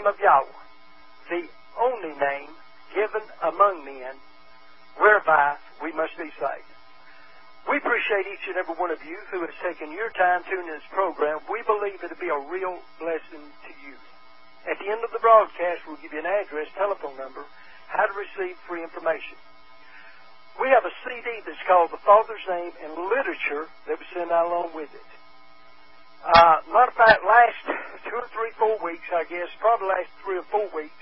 name of Yahweh, the only name given among men, whereby we must be saved. We appreciate each and every one of you who has taken your time tuning in this program. We believe it to be a real blessing to you. At the end of the broadcast, we'll give you an address, telephone number, how to receive free information. We have a CD that's called The Father's Name and Literature that we send out along with it. Matter of fact, last 2 or 3, 4 weeks, I guess, probably last 3 or 4 weeks,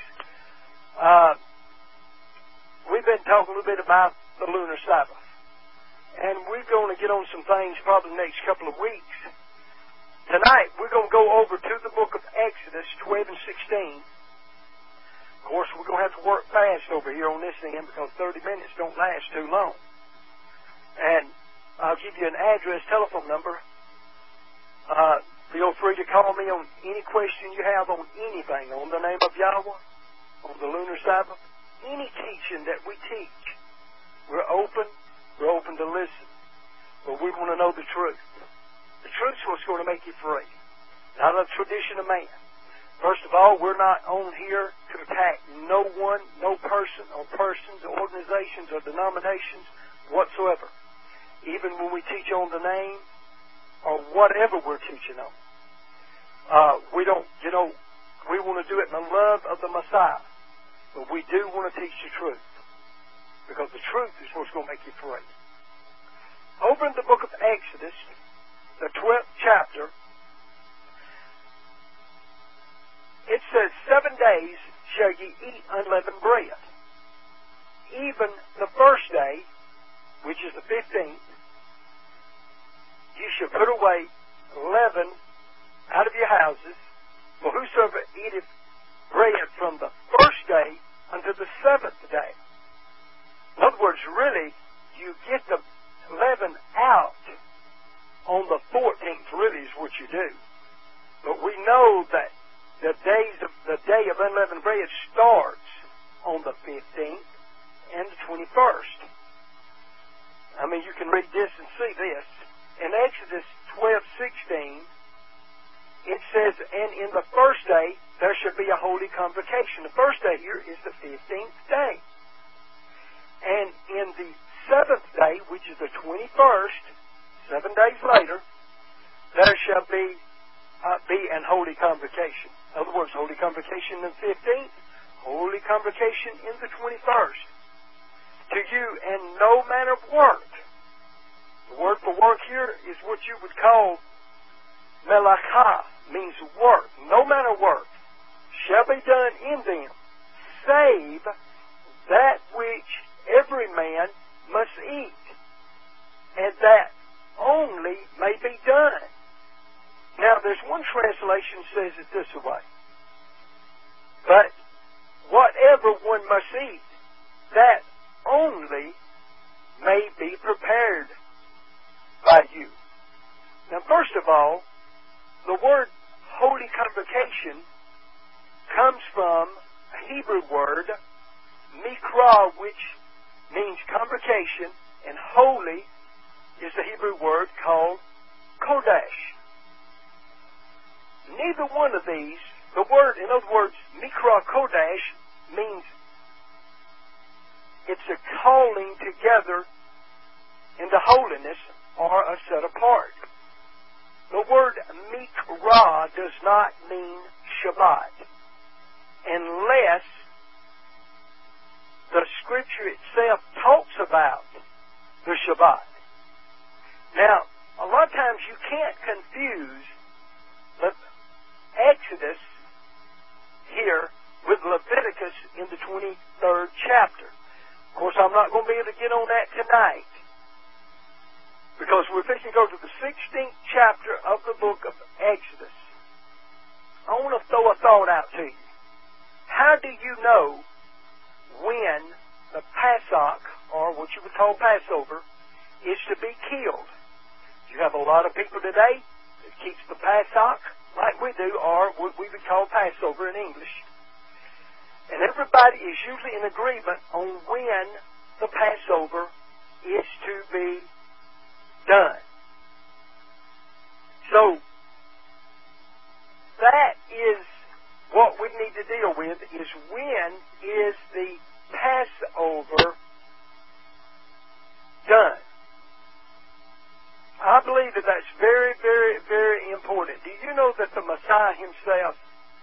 we've been talking a little bit about the lunar Sabbath. And we're going to get on some things probably the next couple of weeks. Tonight, we're going to go over to the book of Exodus 12 and 16. Of course, we're going to have to work fast over here on this end because 30 minutes don't last too long. And I'll give you an address, telephone number. Feel free to call me on any question you have on anything, on the name of Yahweh, on the lunar Sabbath, any teaching that we teach. We're open to listen. But we want to know the truth. The truth is what's going to make you free. Not a tradition of man. First of all, we're not on here to attack no one, no person, or persons, or organizations, or denominations whatsoever. Even when we teach on the name, or whatever we're teaching on. We don't, we want to do it in the love of the Messiah. But we do want to teach the truth. Because the truth is what's going to make you free. Over in the book of Exodus, the 12th chapter, it says, 7 days shall ye eat unleavened bread. Even the first day, which is the 15th, ye shall put away leaven out of your houses, for whosoever eateth bread from the first day unto the 7th day. In other words, really, you get the leaven out on the 14th, really is what you do. But we know that the day of unleavened bread starts on the 15th and the 21st. I mean, you can read this and see this. In Exodus 12:16, it says, and in the first day there shall be a holy convocation. The first day here is the 15th day. And in the 7th day, which is the 21st, 7 days later, there shall be an holy convocation. In other words, holy convocation in the 15th, holy convocation in the 21st. To you, and no manner of work. The word for work here is what you would call melachah, means work. No manner of work shall be done in them, save that which every man must eat, and that only may be done. Now, there's one translation says it this way. But whatever one must eat, that only may be prepared by you. Now, first of all, the word holy convocation comes from a Hebrew word, mikra, which means convocation, and holy is the Hebrew word called kodesh. Neither one of these, the word, in other words, mikra kodesh, means it's a calling together into holiness or a set apart. The word mikra does not mean Shabbat, unless the Scripture itself talks about the Shabbat. Now, a lot of times you can't confuse the Exodus here with Leviticus in the 23rd chapter. Of course, I'm not going to be able to get on that tonight, because we're fixing to go to the 16th chapter of the book of Exodus. I want to throw a thought out to you. How do you know when the Passover, or what you would call Passover, is to be killed? You have a lot of people today that keeps the Passover like we do, or what we would call Passover in English. And everybody is usually in agreement on when the Passover is to be done. So, that is what we need to deal with is when is the Passover done? I believe that that's very, very, very important. Do you know that the Messiah himself,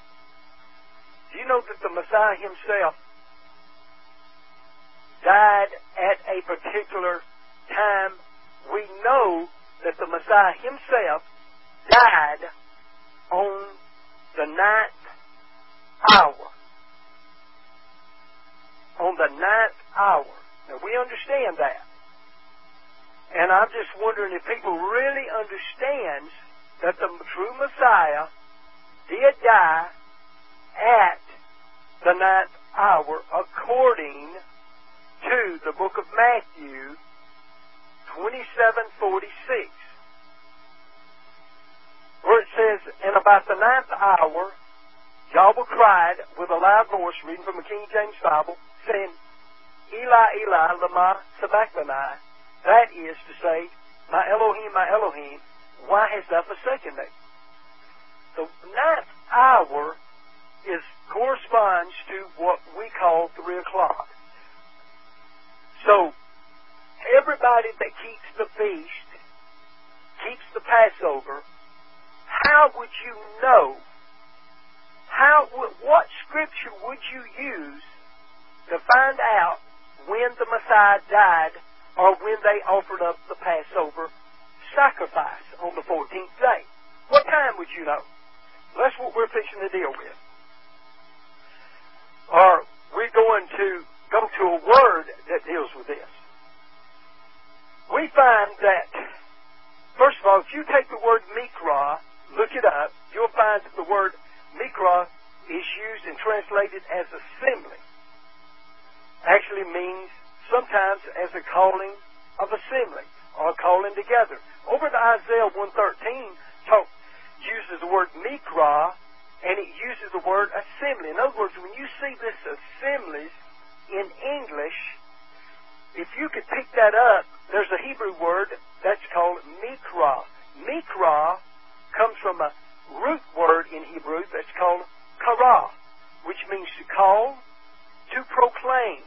died at a particular time? We know that the Messiah himself died on the 9th hour. On the 9th hour. Now, we understand that. And I'm just wondering if people really understand that the true Messiah did die at the 9th hour according to the book of Matthew 27:46, where it says, "And about the 9th hour, Yahweh cried with a loud voice," reading from the King James Bible, saying, "Eli, Eli, lama sabachthani," that is to say, my Elohim, why hast thou forsaken me?" The 9th hour corresponds to what we call 3 o'clock. So, everybody that keeps the feast, keeps the Passover, how would you know? What scripture would you use to find out when the Messiah died or when they offered up the Passover sacrifice on the 14th day? What time would you know? That's what we're fixing to deal with. Or we're going to go to a word that deals with this. We find that, first of all, if you take the word mikra, look it up, you'll find that the word mikra is used and translated as assembly. Actually means sometimes as a calling of assembly or calling together. Over to Isaiah 1:13 uses the word mikra, and it uses the word assembly. In other words, when you see this assemblies in English, if you could pick that up, there's a Hebrew word that's called mikra. Mikra comes from a root word in Hebrew that's called kara, which means to call, to proclaim.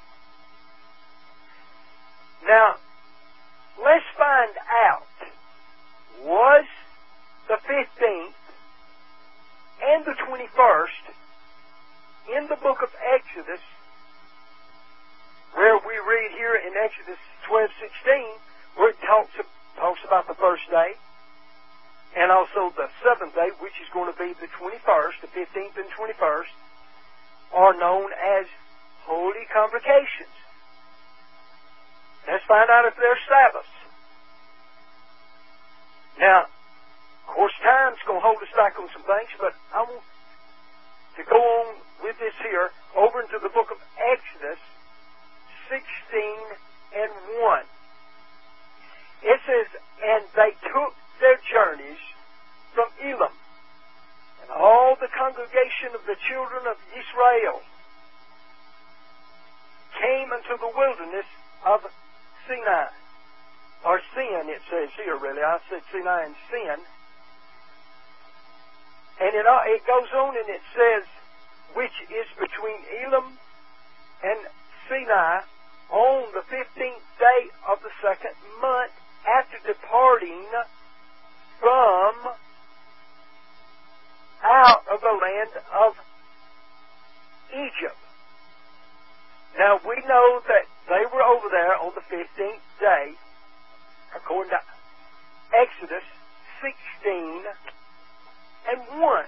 Now, let's find out, was the 15th and the 21st in the book of Exodus, where we read here in Exodus 12:16, where it talks about the first day, and also the 7th day, which is going to be the 21st, the 15th and 21st, are known as holy convocations. Let's find out if they're Sabbaths. Now, of course, time's going to hold us back on some things, but I want to go on with this here over into the book of Exodus 16:1. It says, "And they took their journeys from Elim, and all the congregation of the children of Israel came unto the wilderness of Sinai." Or Sin, it says here, really. I said Sinai and Sin. And it goes on and it says, which is between Elim and Sinai, on the 15th day of the 2nd month, after departing from out of the land of Egypt. Now, we know that they were over there on the 15th day, according to Exodus 16:1.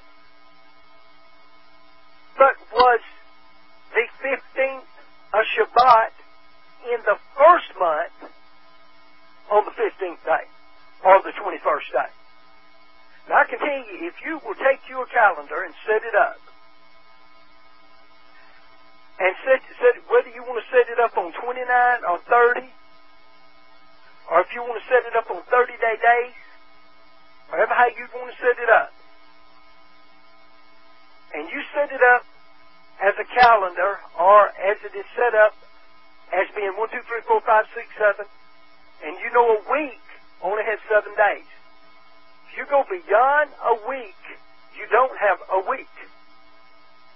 But was the 15th a Shabbat in the first month on the 15th day, or the 21st day? Now, I can tell you, if you will take your calendar and set it up, and set whether you want to set it up on 29 or 30, or if you want to set it up on 30-day days, whatever how you want to set it up, and you set it up as a calendar, or as it is set up as being 1, 2, 3, 4, 5, 6, 7, and you know a week only has 7 days. If you go beyond a week, you don't have a week.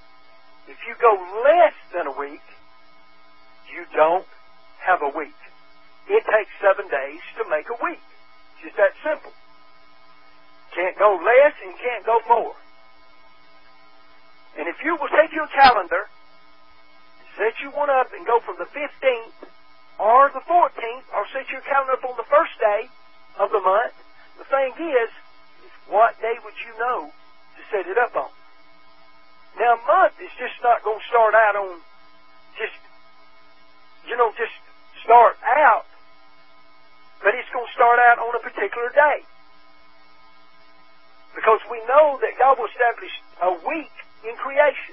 If you go less than a week, you don't have a week. It takes 7 days to make a week. Just that simple. Can't go less and can't go more. And if you will take your calendar, set you one up and go from the 15th or the 14th, or set your calendar up on the first day of the month, the thing is what day would you know to set it up on? Now, a month is just not going to start out on just start out, but it's going to start out on a particular day. Because we know that God will establish a week in creation.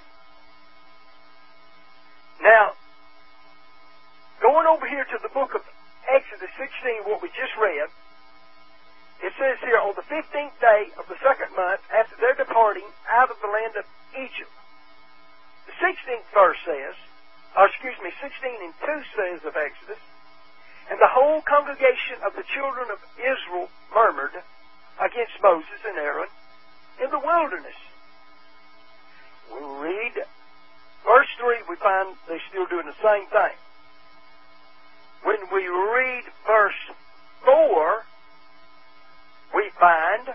Now, going over here to the book of Exodus 16, what we just read, it says here, on the 15th day of the second month, after their departing out of the land of Egypt. The 16th verse says, 16 and 2 says of Exodus, and the whole congregation of the children of Israel murmured against Moses and Aaron in the wilderness. We read verse 3, we find they're still doing the same thing. When we read verse 4, we find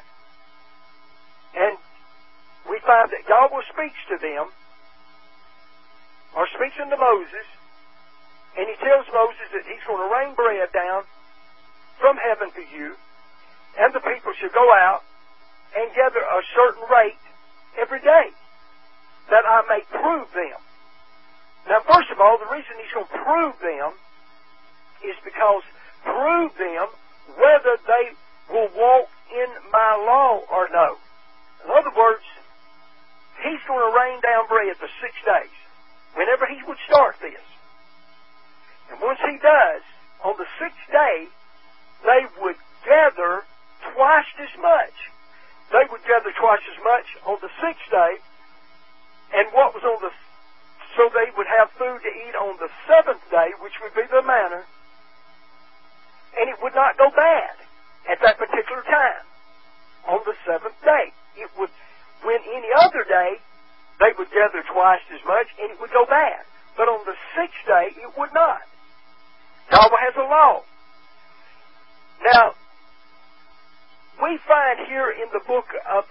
that Yahweh speaks to them, or speaks unto Moses, and he tells Moses that he's going to rain bread down from heaven for you, and the people should go out and gather a certain rate every day, that I may prove them. Now, first of all, the reason he's going to prove them is because prove them whether they will walk in my law or no. In other words, he's going to rain down bread for 6 days, whenever he would start this. And once he does, on the 6th day, they would gather twice as much. They would gather twice as much on the 6th day, and what was on the, so they would have food to eat on the 7th day, which would be the manna, and it would not go bad at that particular time. On the 7th day, it would, when any other day, they would gather twice as much, and it would go bad. But on the 6th day, it would not. Yahweh has a law. Now, we find here in the book of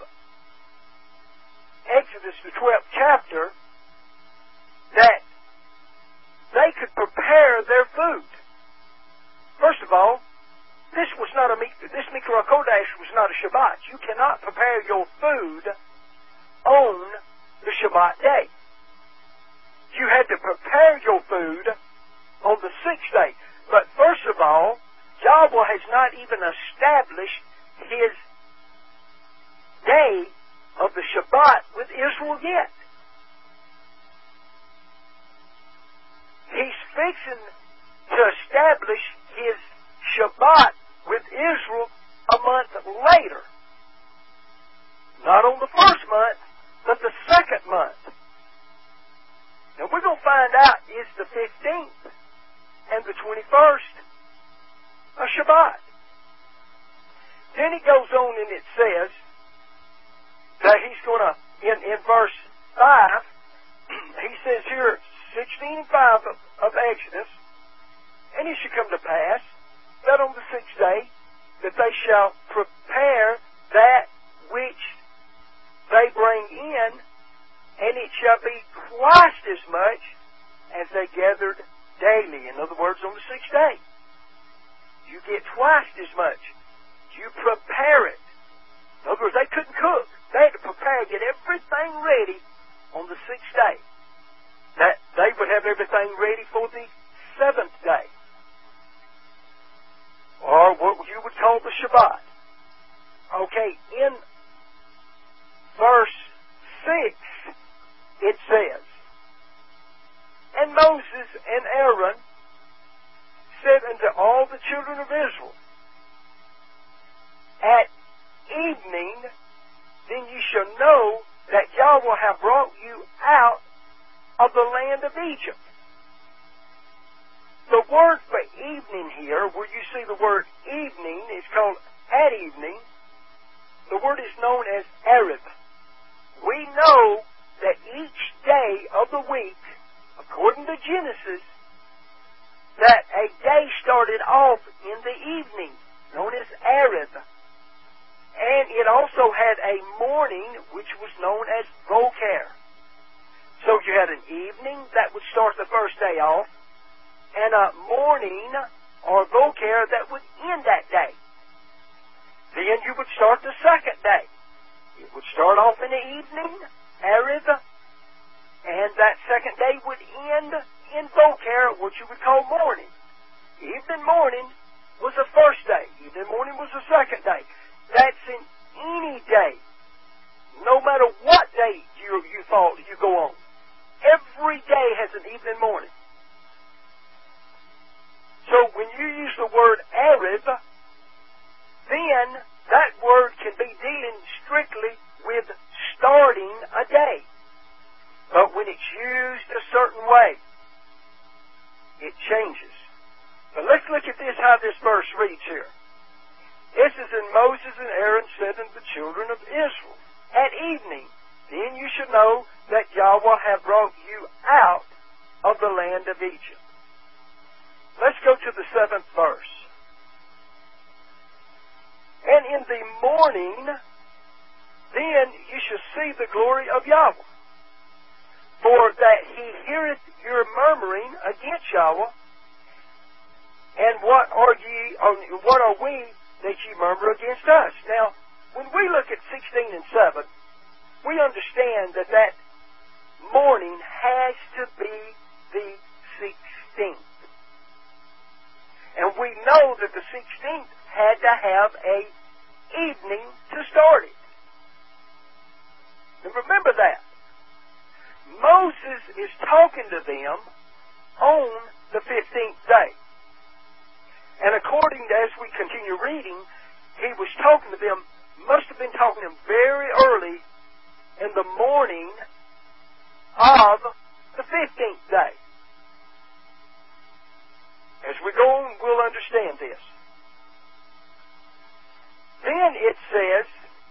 Exodus, the 12th chapter, that they could prepare their food. First of all, this Mikra Kodesh was not a Shabbat. You cannot prepare your food on the Shabbat day. You had to prepare your food on the 6th day. But first of all, Yahweh has not even established his day of the Shabbat with Israel yet. He's fixing to establish his Shabbat with Israel a month later. Not on the first month, but the second month. Now we're going to find out is the 15th and the 21st a Shabbat. Then it goes on and it says that he's going to, in verse 5, he says here, 16 and 5 of Exodus, and it shall come to pass that on the 6th day that they shall prepare that which they bring in, and it shall be twice as much as they gathered daily. In other words, on the 6th day. You get twice as much. You prepare it. In other words, they couldn't cook. They had to prepare, get everything ready on the 6th day. That they would have everything ready for the 7th day. Or what you would call the Shabbat. Okay, in verse 6, it says, and Moses and Aaron said unto all the children of Israel, at evening, then ye shall know that Yahweh hath brought you out of the land of Egypt. The word for evening here, where you see the word evening, is called at evening. The word is known as Arab. We know that each day of the week, according to Genesis, that a day started off in the evening, known as Erev. And it also had a morning, which was known as Boker. So you had an evening that would start the first day off, and a morning, or Boker, that would end that day. Then you would start the second day. It would start off in the evening, Erev, and that second day would end in Boker, what you would call morning. Evening morning was the first day. Evening morning was the second day. That's in any day. No matter what day you go on. Every day has an evening morning. So when you use the word Erev, then that word can be dealing strictly with starting a day. But when it's used a certain way, it changes. But let's look at this, how this verse reads here. This is, and Moses and Aaron said unto the children of Israel, at evening, then you should know that Yahweh hath brought you out of the land of Egypt. Let's go to the 7th verse. And in the morning, then you shall see the glory of Yahweh. For that he heareth your murmuring against Yahweh. And what are we that ye murmur against us? Now, when we look at 16 and 7, we understand that that morning has to be the 16th. And we know that the 16th had to have a evening to start it. And remember that. Moses is talking to them on the 15th day. And according to, as we continue reading, he was talking to them, must have been talking to them very early in the morning of the 15th day. As we go on, we'll understand this. Then it says,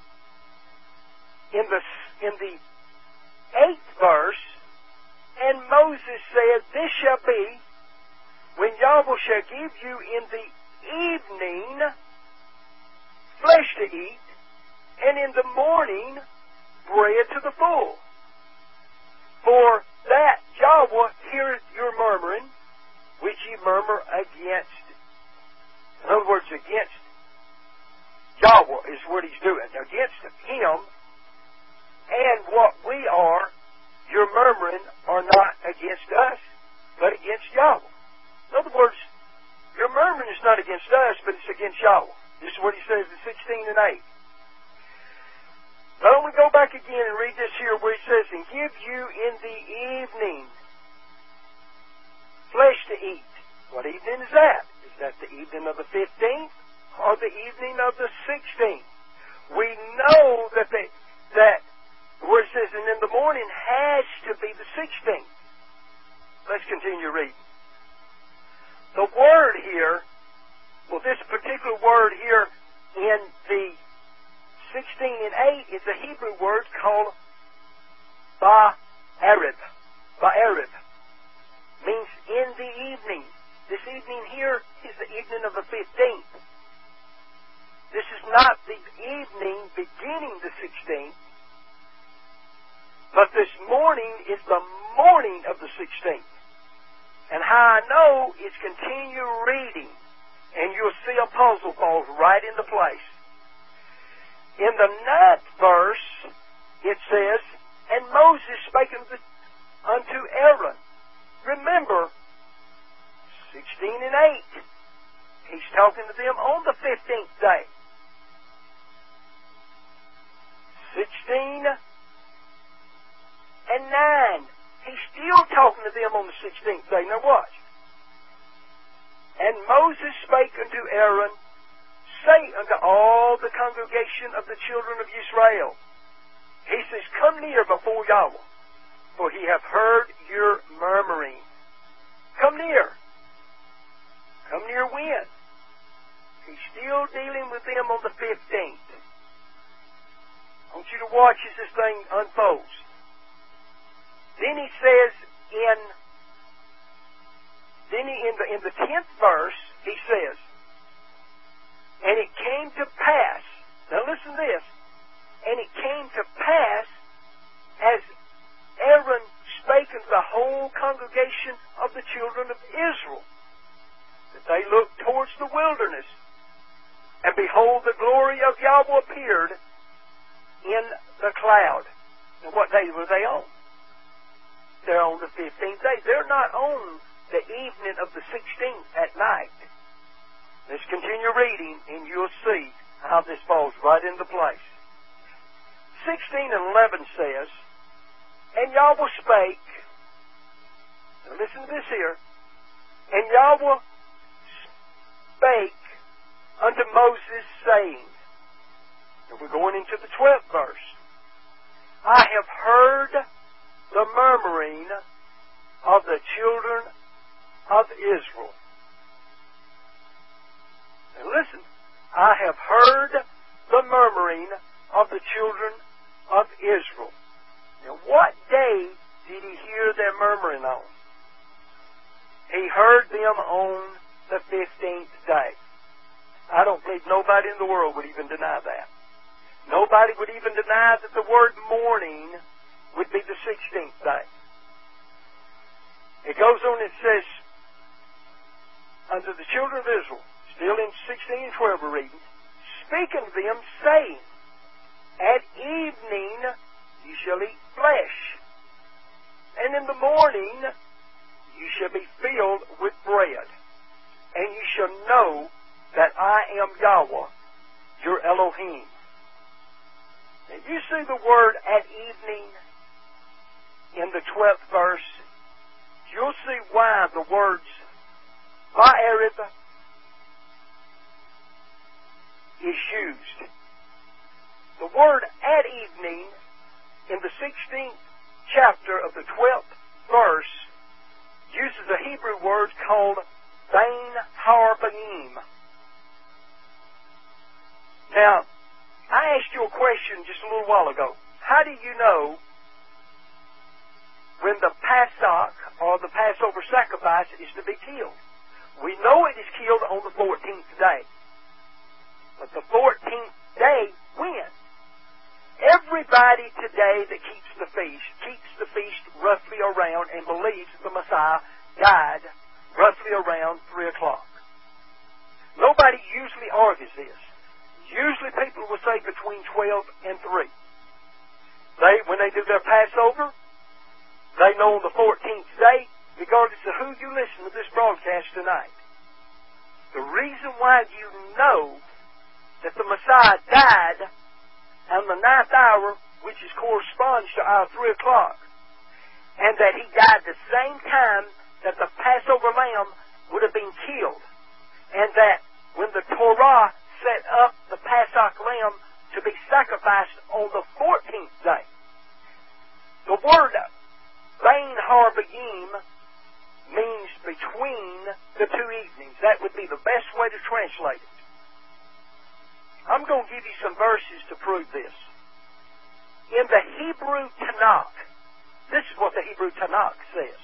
in the 8th verse, and Moses said, this shall be when Yahweh shall give you in the evening flesh to eat, and in the morning bread to the full. For that Yahweh heareth your murmuring, which ye murmur against. In other words, against Yahweh is what he's doing. Against him, and what we are, your murmuring, are not against us, but against Yahweh. In other words, your murmuring is not against us, but it's against Yahweh. This is what he says in 16 and 8. But when we go back again and read this here where he says, and give you in the evening flesh to eat. What evening is that? Is that the evening of the 15th or the evening of the 16th? We know that where it says, and in the morning has to be the 16th. Let's continue reading. The word here, well, this particular word here in the 16 and 8 is a Hebrew word called Ba'erev. Ba'erev means in the evening. This evening here is the evening of the 15th. This is not the evening beginning the 16th, but this morning is the morning of the 16th. And how I know is continue reading, and you'll see a puzzle falls right into place. In the 9th verse, it says, and Moses spake unto Aaron. Remember, 16 and 8. He's talking to them on the 15th day. 16 and 9. He's still talking to them on the 16th day. Now watch. And Moses spake unto Aaron, say unto all the congregation of the children of Israel. He says, come near before Yahweh, for he hath heard your murmuring. Come near. Come near when? He's still dealing with them on the 15th. I want you to watch as this thing unfolds. Then he says in the 10th verse, he says, and it came to pass, now listen to this, and it came to pass as Aaron spake unto the whole congregation of the children of Israel, that they looked towards the wilderness, and behold, the glory of Yahweh appeared in the cloud. And what day were they on? They're on the 15th day. They're not on the evening of the 16th at night. Let's continue reading, and you'll see how this falls right into place. 16 and 11 says, and Yahweh spake, now listen to this here, and Yahweh spake unto Moses, saying, and we're going into the 12th verse, I have heard the murmuring of the children of Israel. And listen, I have heard the murmuring of the children of Israel. Now, what day did he hear their murmuring on? He heard them on the 15th day. I don't believe nobody in the world would even deny that. Nobody would even deny that the word morning would be the 16th day. It goes on and says, unto the children of Israel, still in 16 and 12 we're reading, speak unto them, saying, at evening ye shall eat flesh, and in the morning ye shall be filled with bread, and ye shall know that I am Yahweh, your Elohim. And you see the word at evening in the 12th verse, you'll see why the words Ba'erev is used. The word at evening in the 16th chapter of the 12th verse uses a Hebrew word called Bain Harbayim. Now, I asked you a question just a little while ago. How do you know when the Passover or the Passover sacrifice is to be killed? We know it is killed on the 14th day. But the 14th day, when? Everybody today that keeps the feast roughly around and believes that the Messiah died roughly around 3 o'clock. Nobody usually argues this. Usually people will say between 12 and 3. When they do their Passover, they know on the 14th day, regardless of who you listen to this broadcast tonight. The reason why you know that the Messiah died on the 9th hour, which corresponds to our 3 o'clock, and that he died the same time that the Passover lamb would have been killed, and that when the Torah set up the Passover lamb to be sacrificed on the 14th day, the word Bain Harbayim means between the two evenings. That would be the best way to translate it. I'm going to give you some verses to prove this. In the Hebrew Tanakh, this is what the Hebrew Tanakh says.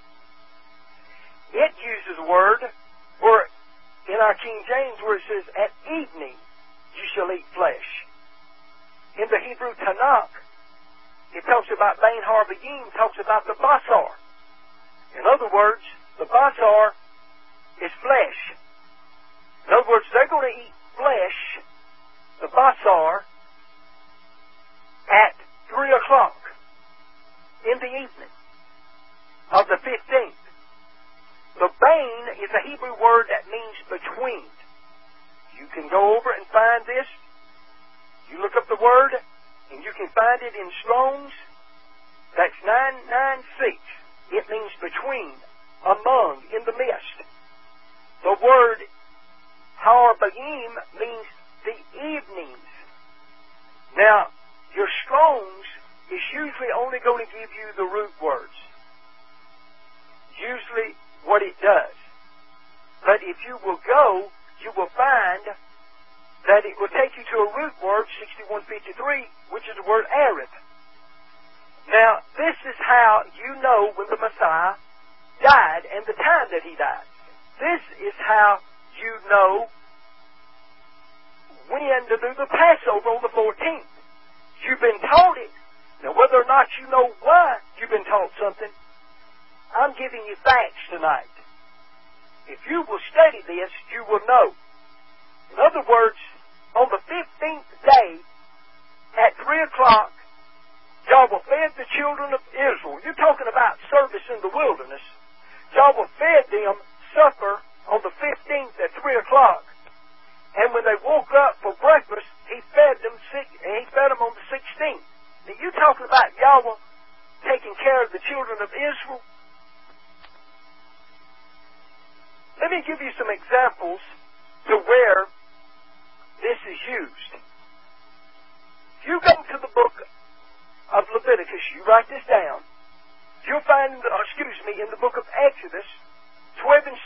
It uses a word where, in our King James, where it says, at evening you shall eat flesh. In the Hebrew Tanakh, it talks about Bain Harbayim, talks about the basar. In other words, the basar is flesh. In other words, they're going to eat flesh, the basar, at 3 o'clock in the evening of the 15th. The bain is a Hebrew word that means between. You can go over and find this. You look up the word, and you can find it in Strong's. That's 996. It means between, among, in the midst. The word Harbayim means the evenings. Now, your Strong's is usually only going to give you the root words. Usually what it does. But if you will go, you will find that it will take you to a root word, 6153, which is the word Arab. Now, this is how you know when the Messiah died and the time that he died. This is how you know when to do the Passover on the 14th. You've been taught it. Now, whether or not you know why you've been taught something, I'm giving you facts tonight. If you will study this, you will know. In other words, on the 15th day, at 3 o'clock, Yahweh fed the children of Israel. You're talking about service in the wilderness. Yahweh fed them supper on the 15th at 3 o'clock. And when they woke up for breakfast, he fed them on the 16th. Now, you talking about Yahweh taking care of the children of Israel? Let me give you some examples to where this is used. If you go to the book of Leviticus, you write this down, you'll find, in the book of Exodus, 12 and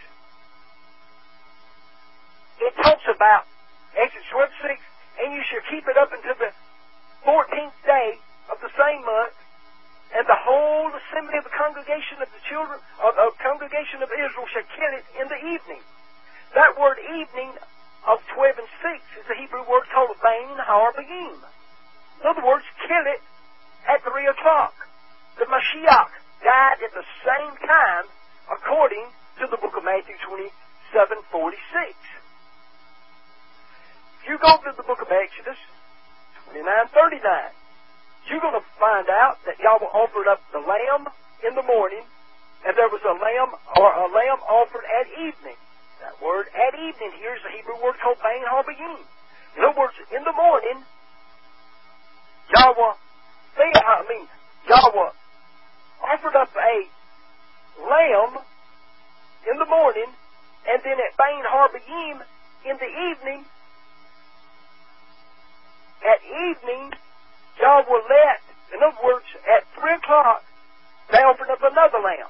6, it talks about Exodus 12 and 6, and you shall keep it up until the 14th day of the same month, and the whole assembly of the congregation of the children of congregation of Israel shall kill it in the evening. That word evening of 12 and 6 is the Hebrew word called Bain Har-Bayim. In other words, kill it at 3 o'clock. The Mashiach died at the same time according to the book of Matthew 27:46. If you go to the book of Exodus 29:39, you're going to find out that Yahweh offered up the lamb in the morning, and there was a lamb offered at evening. That word at evening here is the Hebrew word called Bain Har-Bayim. In other words, in the morning, Yahweh offered up a lamb in the morning, and then at Bain Har-Bayim in the evening, Yahweh let, in other words, at 3 o'clock, they offered up another lamb.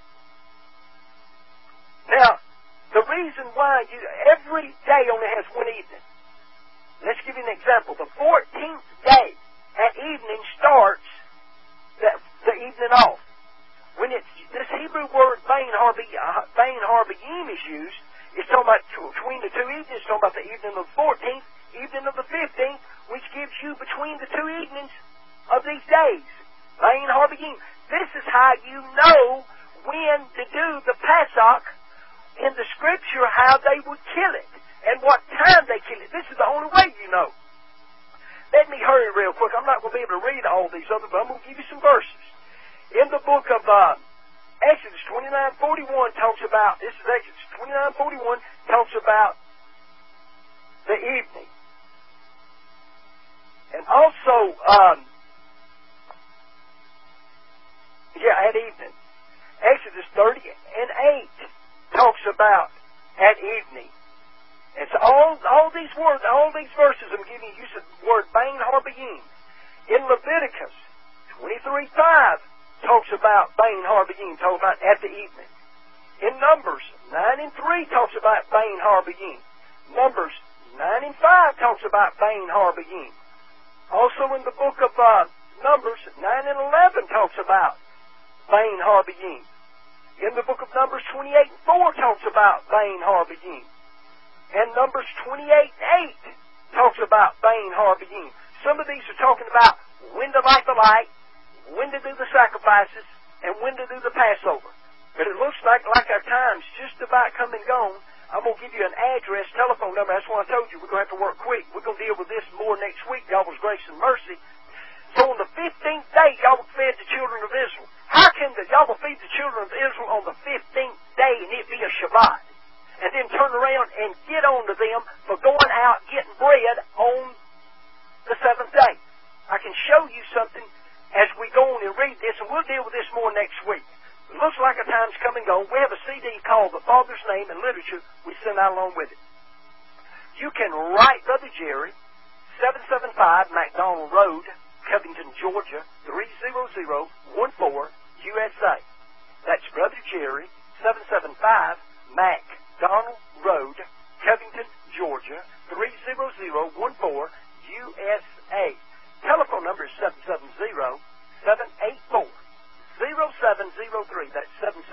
Now, the reason why every day only has one evening. Let's give you an example. The 14th day at evening starts the evening off. When this Hebrew word Bain Har-Bayim is used, it's talking about between the two evenings. It's talking about the evening of the 14th, evening of the 15th, which gives you between the two evenings of these days. Bain Har-Bayim. This is how you know when to do the Passover in the Scripture, how they would kill it, and what time they kill it. This is the only way you know. Let me hurry real quick. I'm not going to be able to read all these other, but I'm going to give you some verses. In the book of Exodus 29:41 talks about, this is Exodus 29:41, talks about the evening. And also, at evening. Exodus 30:8 talks about at evening. And so all these words, all these verses I'm giving you, use the word Bain Har-Bayim. In Leviticus 23:5 talks about Bain Har-Bayim, talks about at the evening. In Numbers 9:3 talks about Bain Har-Bayim. Numbers 9:5 talks about Bain Har-Bayim. Also in the book of Numbers 9:11 talks about Bain Har-Bayim. In the book of Numbers 28:4 talks about Bain Har-Bayim. And Numbers 28:8 talks about Bain Har-Bayim. Some of these are talking about when to light the light, when to do the sacrifices, and when to do the Passover. But it looks like our time's just about come and gone. I'm going to give you an address, telephone number. That's why I told you we're going to have to work quick. We're going to deal with this more next week, Yahweh's grace and mercy. So on the 15th day, Yahweh fed the children of Israel. How can Yahweh feed the children of Israel on the 15th day and it be a Shabbat? And then turn around and get on to them for going out getting bread on the 7th day. I can show you something as we go on and read this, and we'll deal with this more next week. It looks like our time's come and gone. We have a CD called The Father's Name and Literature we send out along with it. You can write Brother Jerry, 775 McDonald Road, Covington, Georgia, 30014, USA. That's Brother Jerry, 775 McDonald Road, Covington, Georgia, 30014, USA. Telephone number is 774-0703. That's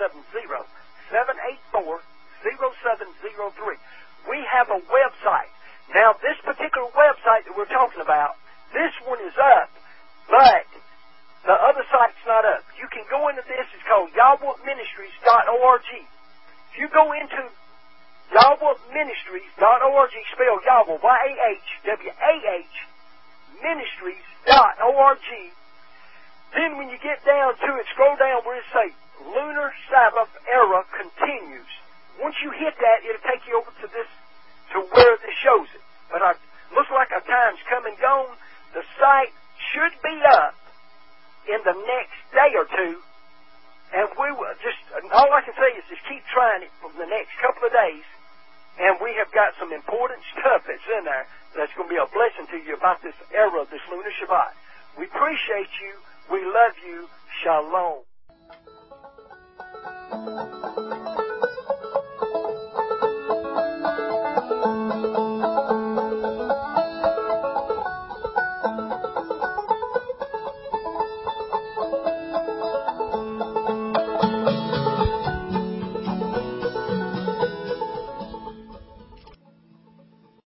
770-784-0703. We have a website. Now, this particular website that we're talking about, this one is up, but the other site's not up. You can go into this. It's called YahWahMinistries.org. If you go into YahWahMinistries.org, spell Yahweh, Y-A-H-W-A-H, Ministries.org. Then when you get down to it, scroll down where it says Lunar Sabbath Era Continues. Once you hit that, it'll take you over to this, to where this shows it. But looks like our time's come and gone. The site should be up in the next day or two, and we will all I can say is just keep trying it for the next couple of days, and we have got some important stuff that's in there that's going to be a blessing to you about this era, this lunar Shabbat. We appreciate you. We love you. Shalom.